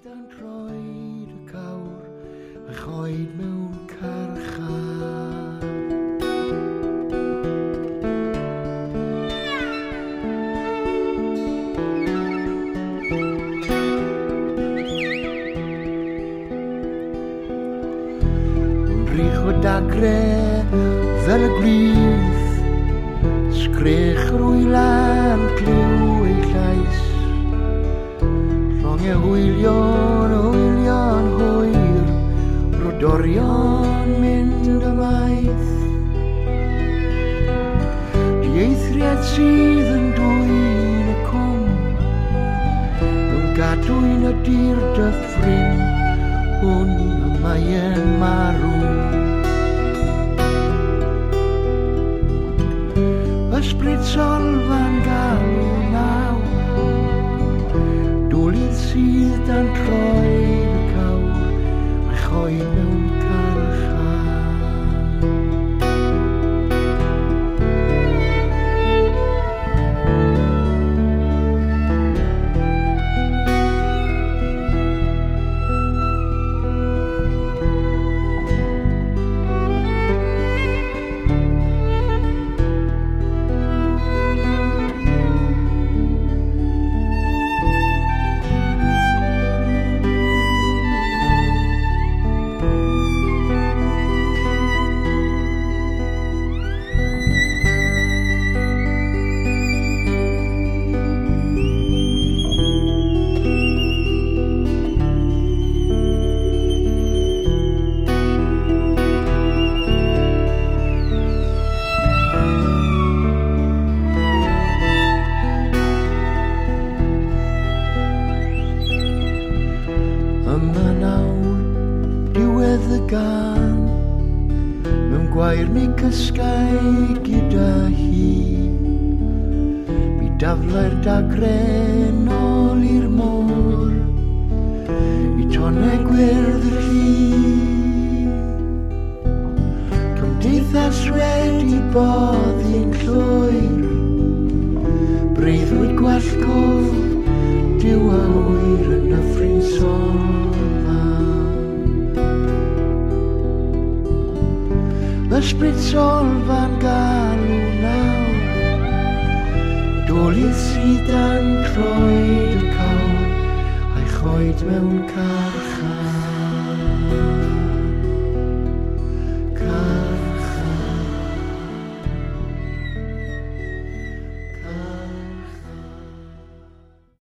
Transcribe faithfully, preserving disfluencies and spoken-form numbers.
yn troed y cawr a choed mewn carchar. Yn rych o dagre fel y gryf, sgrech rwylan cliw ei llais. Rhong e hwylion, hwylion hwyr, brodorion mynd ymaith. Dieithriad sydd yn dwyn y cwm, nhw'n gadwyn y dir dyffryn, hwn y mae yn marw. Ysbryd solfan galw naw, dwlydd sydd dan troed y cawr, mae choed mewn carchar. Yma nawr, diwedd y gan, mewn gwair mi cysgau gyda hi. Mi daflau'r dagren ôl i'r môr, i tonau gwyrdd y rhi. Cymdeithas wedi boddi'n llwyr, breuddwyd gwallgof, dyw a wyr yn y ffrin solfan. Ysbryd solfan galw nawr, dwlydd sydd dan troed y cawr, a'i choed mewn carchar.